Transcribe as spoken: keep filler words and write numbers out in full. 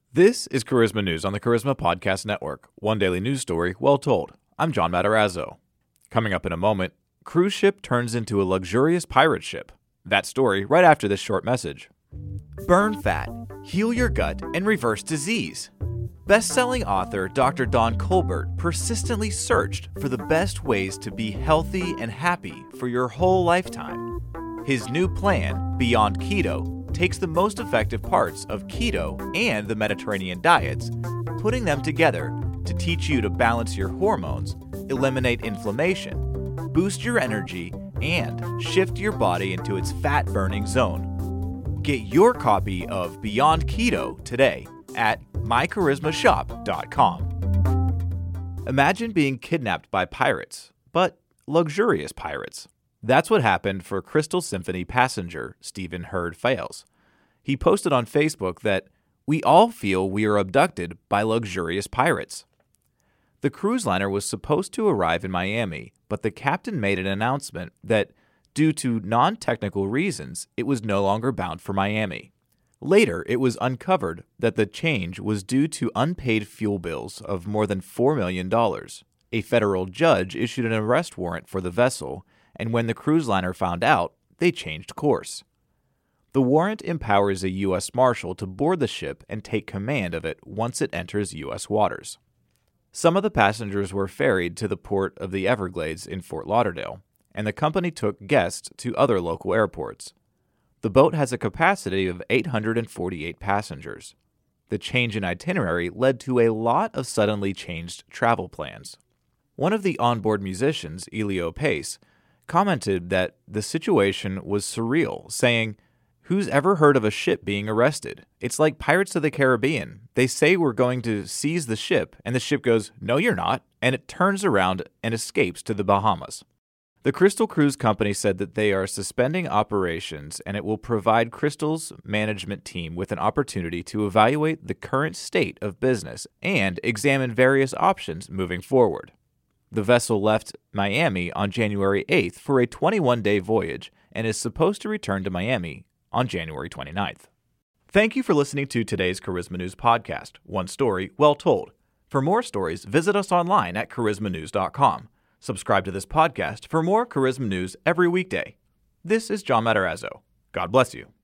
This is Charisma News on the Charisma Podcast Network. One daily news story, well told. I'm John Matarazzo. Coming up in a moment, cruise ship turns into a luxurious pirate ship. That story right after this short message. Burn fat, heal your gut, and reverse disease. Best-selling author Doctor Don Colbert persistently searched for the best ways to be healthy and happy for your whole lifetime. His new plan, Beyond Keto, takes the most effective parts of keto and the Mediterranean diets, putting them together to teach you to balance your hormones, eliminate inflammation, boost your energy, and shift your body into its fat-burning zone. Get your copy of Beyond Keto today at my charisma shop dot com. Imagine being kidnapped by pirates, but luxurious pirates. That's what happened for Crystal Symphony passenger Stephen Hurd Fales. He posted on Facebook that we all feel we are abducted by luxurious pirates. The cruise liner was supposed to arrive in Miami, but the captain made an announcement that, due to non-technical reasons, it was no longer bound for Miami. Later, it was uncovered that the change was due to unpaid fuel bills of more than four million dollars. A federal judge issued an arrest warrant for the vessel, and when the cruise liner found out, they changed course. The warrant empowers a U S Marshal to board the ship and take command of it once it enters U S waters. Some of the passengers were ferried to the port of the Everglades in Fort Lauderdale, and the company took guests to other local airports. The boat has a capacity of eight hundred forty-eight passengers. The change in itinerary led to a lot of suddenly changed travel plans. One of the onboard musicians, Elio Pace, commented that the situation was surreal, saying, "Who's ever heard of a ship being arrested? It's like Pirates of the Caribbean. They say we're going to seize the ship, and the ship goes, 'No, you're not,' and it turns around and escapes to the Bahamas." The Crystal Cruise Company said that they are suspending operations, and it will provide Crystal's management team with an opportunity to evaluate the current state of business and examine various options moving forward. The vessel left Miami on January eighth for a twenty-one day voyage and is supposed to return to Miami on January twenty-ninth. Thank you for listening to today's Charisma News podcast. One story, well told. For more stories, visit us online at charisma news dot com. Subscribe to this podcast for more Charisma News every weekday. This is John Matarazzo. God bless you.